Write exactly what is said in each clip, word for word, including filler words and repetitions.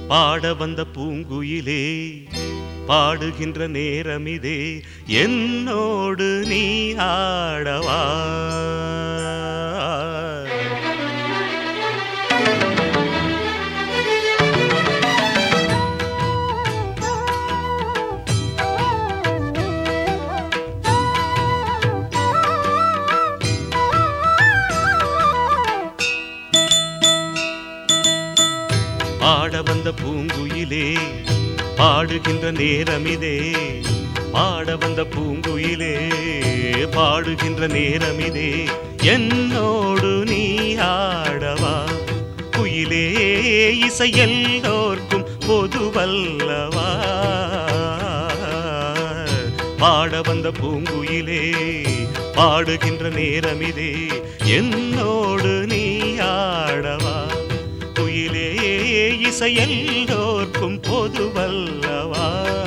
பாட வந்த பூங்குயிலே பாடுகின்ற நேரமிதே என்னோடு நீ ஆடவா. பாட வந்த பூங்குயிலே பாடுகின்ற நேரமிதே, பாட வந்த பூங்குயிலே பாடுகின்ற நேரமிதே என்னோடு நீ ஆடவா. குயிலே இசை எல்லோர்க்கும் பொதுவல்லவா. பாட வந்த பூங்குயிலே பாடுகின்ற நேரமிதே என்னோடு நீ ஆடவா. குயிலே இசை எல்லோர்க்கும் பொதுவல்லவா.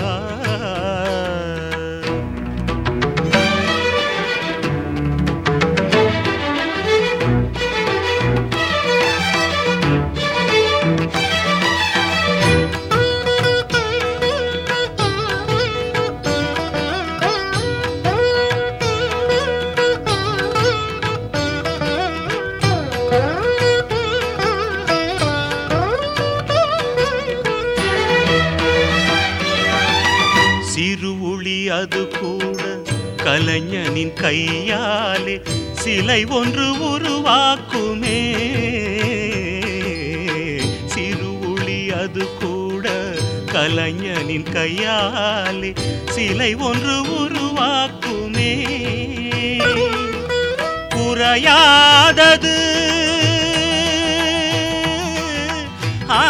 சிறுவுளி அது கூட கலைஞனின் கையாலே சிலை ஒன்று உருவாக்குமே. சிறுவுளி அது கூட கலைஞனின் கையாலே சிலை ஒன்று உருவாக்குமே. குறையாதது ஆ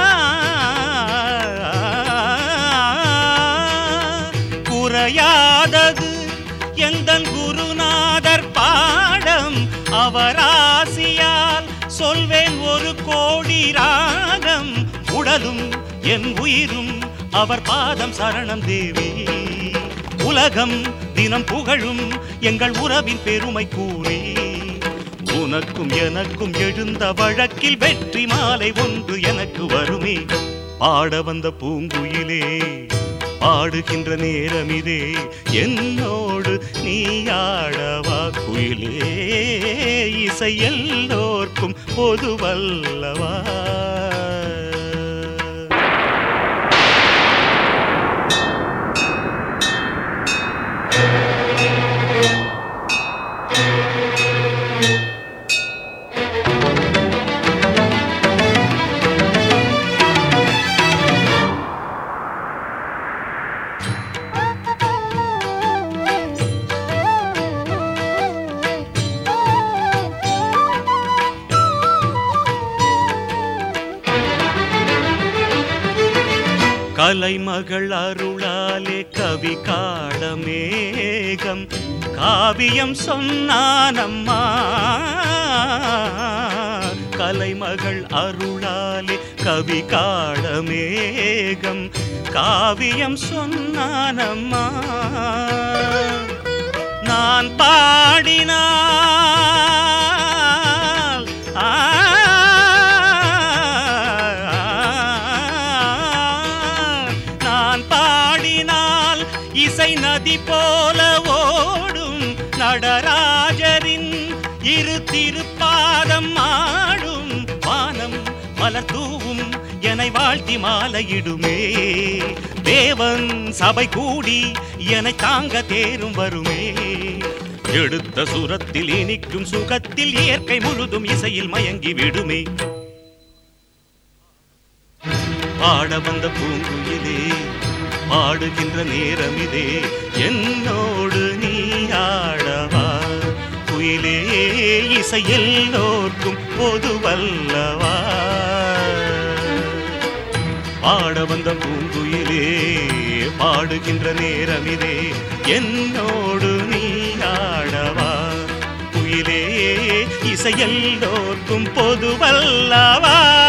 குறையாதது எந்தன் குருநாதர் பாடம். அவராசியால் சொல்வேன் ஒரு கோடி ராகம். உடலும் என் உயிரும் அவர் பாதம் சரணம் தேவி. உலகம் தினம் புகழும் எங்கள் உறவின் பெருமை கூறி, உனக்கும் எனக்கும் எழுந்த வழக்கில் வெற்றி மாலை ஒன்று எனக்கு வருமே. பாட வந்த பூங்குயிலே பாடுகின்ற நேரமிதே என்னோடு நீ ஆடவா. குயிலே இசை எல்லோர்க்கும் பொதுவல்லவா. கலைமகள் அருளாலே கவி காளமேகம் காவியம் சொன்னானம்மா. கலைமகள் அருளாலே கவி காளமேகம் காவியம் சொன்னானம்மா. நான் பாடினால் ஆ பாடினால் இசை நதி போல ஓடும். நடராஜரின் இரு திருப்பாதம் ஆடும். வானம் மலர் தூவும் என்னை வாழ்த்தி மாலையிடுமே. தேவன் சபை கூடி என்னை தாங்க தேரும் வருமே. எடுத்த சுரத்தில் இனிக்கும் சுகத்தில் இயற்கை முழுதும் இசையில் மயங்கி விடுமே. பாட வந்த பூங்குயிலே பாடுகின்ற நேரமிதே என்னோடு நீ ஆடவா. குயிலே இசை எல்லோர்க்கும் பொதுவல்லவா. பாட வந்த பூங்குயிலே பாடுகின்ற நேரமிதே என்னோடு நீ ஆடவா. குயிலே இசை எல்லோர்க்கும் பொதுவல்லவா.